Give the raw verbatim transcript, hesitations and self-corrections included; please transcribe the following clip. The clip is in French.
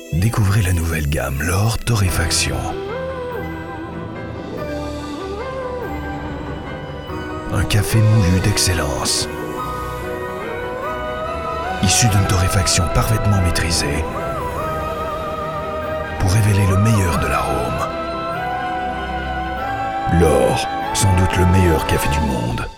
Découvrez la nouvelle gamme L'Or Torréfaction. Un café moulu d'excellence, issu d'une torréfaction parfaitement maîtrisée pour révéler le meilleur de l'arôme. L'Or, sans doute le meilleur café du monde.